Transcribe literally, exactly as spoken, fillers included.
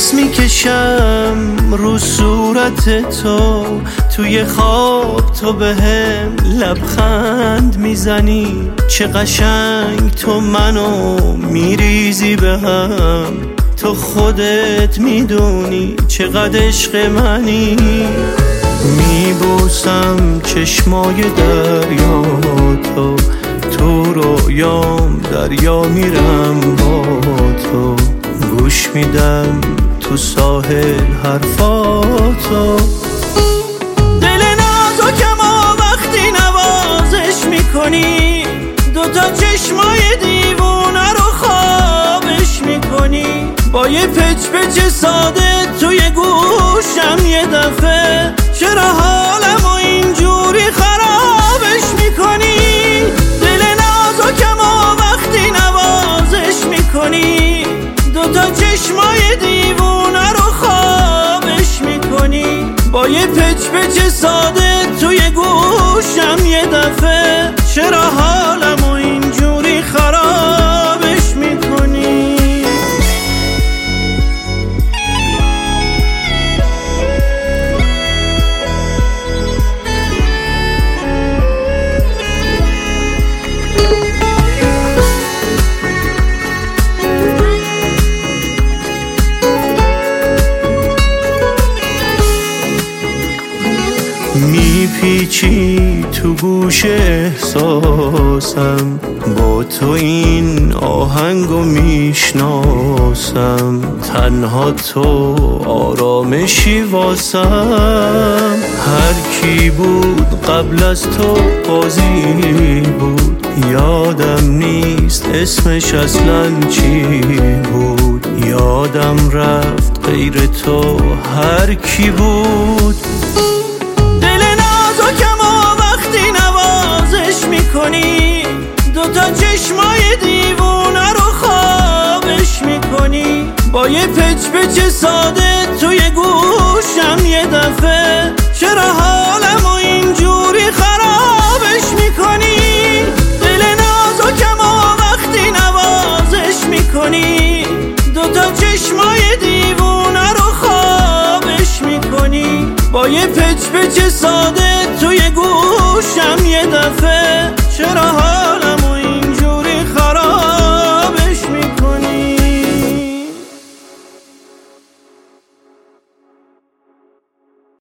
نفس میکشم رو صورت تو، توی خواب تو بهم لبخند میزنی، چه قشنگ تو منو میریزی به هم، تو خودت میدونی چقدر عشق منی. میبوسم چشمای دریا تو، تو رویام دریا میرم با تو، گوش میدم تو ساحل حرفاتو. دل نازکم و وقتی نوازش میکنی، دوتا چشمای دیوونه رو خوابش میکنی، با یه پچ پچ ساده توی گوشم یه دفعه، چرا حالمو اینجوری خرابش میکنی؟ دل نازکم و وقتی نوازش میکنی، دوتا چشمای دیوونه رو خوابش میکنی، با یه پچ پچ ساده توی گوشم یه دفعه، چرا حالمو اینجوری خرابش میکنی؟ میپیچی تو گوش احساسم، با تو این آهنگو میشناسم، تنها تو آرامشی واسم. هر کی بود قبل از تو قاضی بود، یادم نیست اسمش اصلا چی بود، یادم رفت غیر تو هر کی بود. دوتا چشمای دیوونه رو خوابش میکنی، با یه پچ پچ ساده توی گوشم یه دفعه، چرا حالمو اینجوری خرابش میکنی؟ دل نازکم و وقتی نوازش میکنی، دوتا چشمای دیوونه رو خوابش میکنی، با یه پچ پچ ساده توی گوشم یه دفعه، چرا